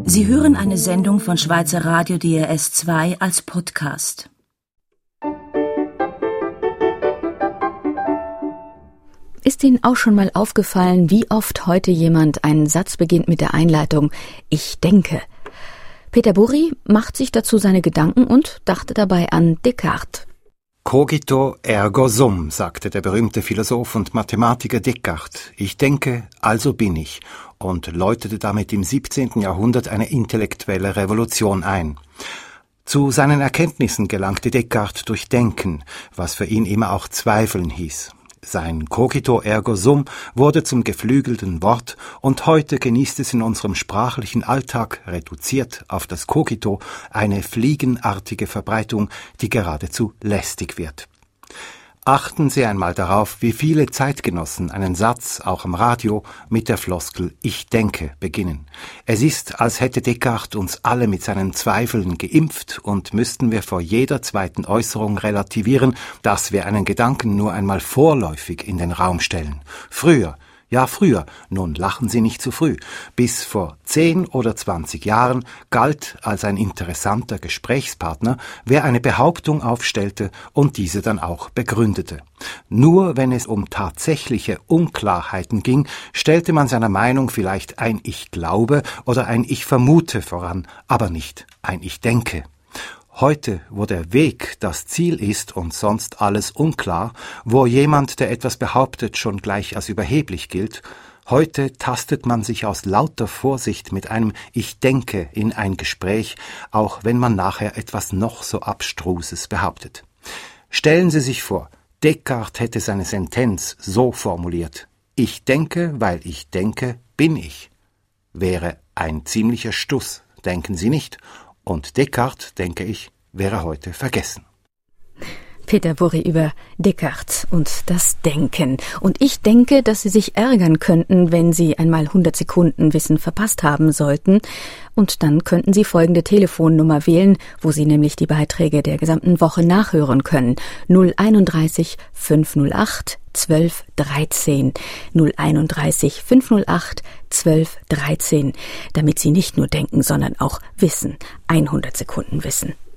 Sie hören eine Sendung von Schweizer Radio DRS 2 als Podcast. Ist Ihnen auch schon mal aufgefallen, wie oft heute jemand einen Satz beginnt mit der Einleitung »Ich denke«? Peter Burri macht sich dazu seine Gedanken und dachte dabei an Descartes. Cogito ergo sum, sagte der berühmte Philosoph und Mathematiker Descartes. Ich denke, also bin ich, und läutete damit im 17. Jahrhundert eine intellektuelle Revolution ein. Zu seinen Erkenntnissen gelangte Descartes durch Denken, was für ihn immer auch Zweifeln hieß. Sein Cogito ergo sum wurde zum geflügelten Wort und heute genießt es in unserem sprachlichen Alltag, reduziert auf das Cogito, eine fliegenartige Verbreitung, die geradezu lästig wird. Achten Sie einmal darauf, wie viele Zeitgenossen einen Satz, auch im Radio, mit der Floskel »Ich denke« beginnen. Es ist, als hätte Descartes uns alle mit seinen Zweifeln geimpft und müssten wir vor jeder zweiten Äußerung relativieren, dass wir einen Gedanken nur einmal vorläufig in den Raum stellen. Früher, nun lachen Sie nicht zu früh, bis vor 10 oder 20 Jahren galt als ein interessanter Gesprächspartner, wer eine Behauptung aufstellte und diese dann auch begründete. Nur wenn es um tatsächliche Unklarheiten ging, stellte man seiner Meinung vielleicht ein Ich glaube oder ein Ich vermute voran, aber nicht ein Ich denke. Heute, wo der Weg das Ziel ist und sonst alles unklar, wo jemand, der etwas behauptet, schon gleich als überheblich gilt, heute tastet man sich aus lauter Vorsicht mit einem Ich denke in ein Gespräch, auch wenn man nachher etwas noch so Abstruses behauptet. Stellen Sie sich vor, Descartes hätte seine Sentenz so formuliert: Ich denke, weil ich denke, bin ich. Wäre ein ziemlicher Stuss, denken Sie nicht? Und Descartes, denke ich, wäre heute vergessen. Peter Burri über Descartes und das Denken. Und ich denke, dass Sie sich ärgern könnten, wenn Sie einmal 100 Sekunden Wissen verpasst haben sollten. Und dann könnten Sie folgende Telefonnummer wählen, wo Sie nämlich die Beiträge der gesamten Woche nachhören können. 031 508 12 13. 031 508 12 13. Damit Sie nicht nur denken, sondern auch wissen. 100 Sekunden Wissen.